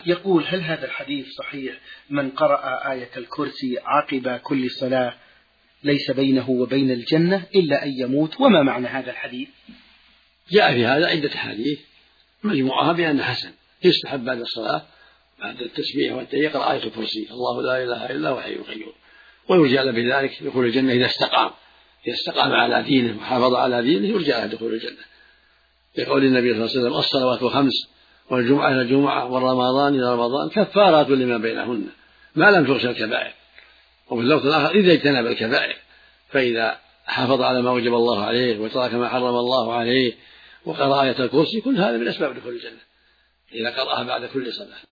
يقول: هل هذا الحديث صحيح؟ من قرأ آية الكرسي عقب كل صلاة ليس بينه وبين الجنة إلا أن يموت، وما معنى هذا الحديث؟ جاء في هذا عدة حديث مجموعها بأن حسن، يستحب بعد الصلاة بعد التسبيح والتهليل يقرأ آية الكرسي: الله لا إله إلا هو الحي القيوم، ويرجى له بذلك دخول الجنة إذا استقام على دينه وحافظ على دينه يرجى له دخول الجنة، لقول النبي صلى الله عليه وسلم: الصلوات الخمس والجمعة إلى الجمعة والرمضان إلى رمضان كفارات لما بينهن ما لم تغش الكبائر. وفي اللفظ الآخر: إذا اجتنب الكبائر. فإذا حافظ على ما وجب الله عليه وترك ما حرم الله عليه وقرأ آية الكرسي، كل هذا من أسباب دخول الجنة إذا قرأها بعد كل صلاة.